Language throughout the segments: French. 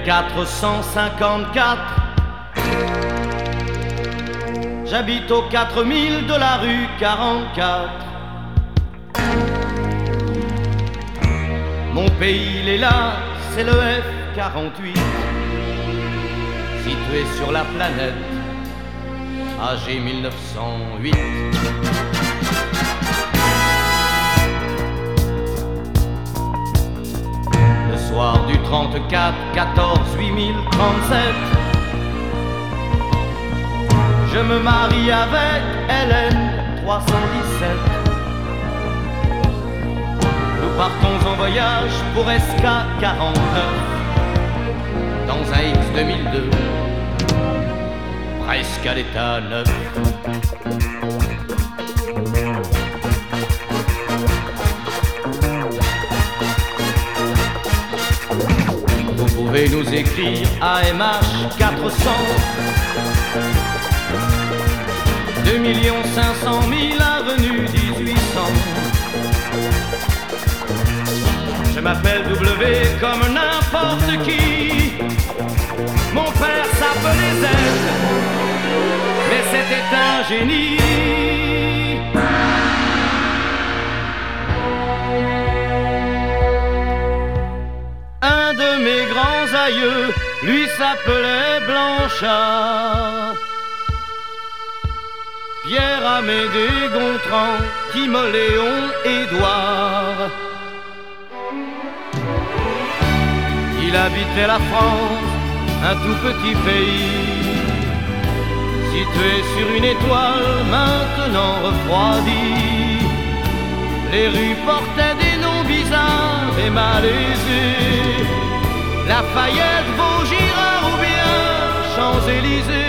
454. J'habite au 4000 de la rue 44. Mon pays il est là, c'est le F48, situé sur la planète AG 1908. Le soir du 34 14 8037, je me marie avec Hélène 317. Nous partons en voyage pour SK49 dans un X2002, presque à l'état neuf. Vous pouvez nous écrire AMH 400 2 500 000 avenue 1800. Je m'appelle W comme n'importe qui. Mon père s'appelait Z, mais c'était un génie. Un de mes grands aïeux, lui s'appelait Blanchard. Pierre, Amédée, Gontran, Timoléon, Édouard. Il habitait la France, un tout petit pays, situé sur une étoile maintenant refroidie. Les rues portaient des noms bizarres et malaisés, Lafayette, Vaugirard ou bien Champs-Élysées.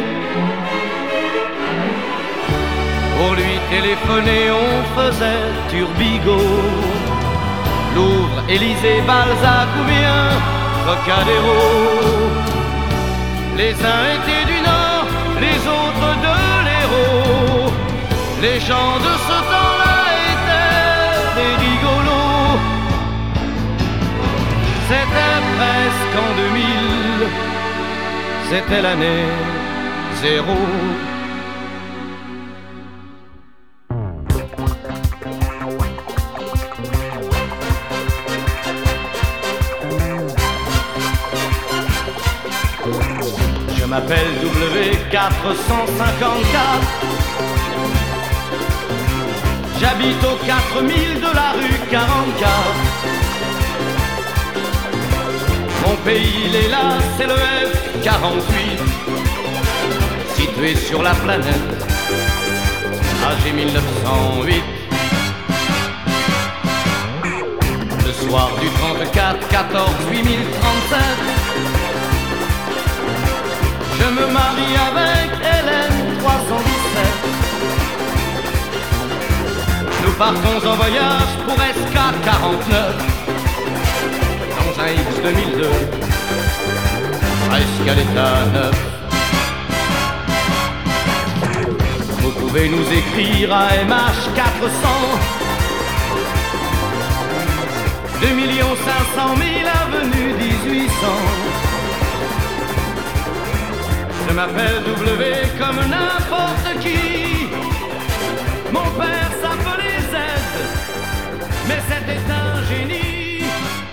Pour lui téléphoner, on faisait Turbigo, Louvre, Élysée, Balzac ou bien Trocadéro. Les uns étaient du Nord, les autres de l'Hérault. Les gens de ce temps-là étaient des rigolos. C'était presque en 2000, c'était l'année zéro. Je m'appelle W454. J'habite au 4000 de la rue 44. Mon pays il est là, c'est le F48, situé sur la planète AG 1908. Le soir du 34 14 8037, je me marie avec Hélène 317. Nous partons en voyage pour SK49 dans un X2002, presque à l'état neuf. Vous pouvez nous écrire à MH 400 2 500 000 avenue 1800. Je m'appelle W comme n'importe qui. Mon père s'appelait Z, mais c'était un génie.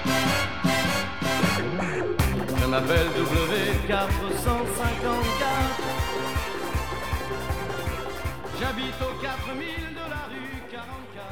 Je m'appelle W454. J'habite au 4000 de la rue 44.